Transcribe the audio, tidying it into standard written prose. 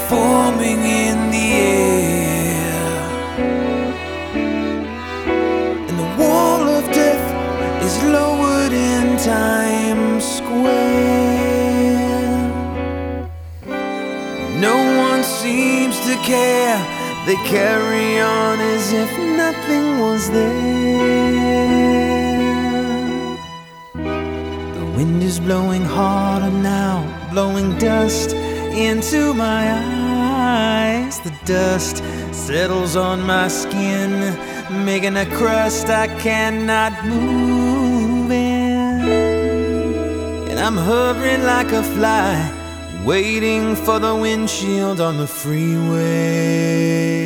forming in the air, and the wall of death is lowered in Times Square. No one seems to care. They carry on as if nothing was there. The wind is blowing harder now, blowing dust into my eyes. The dust settles on my skin, making a crust I cannot move in. And I'm hovering like a fly, waiting for the windshield on the freeway.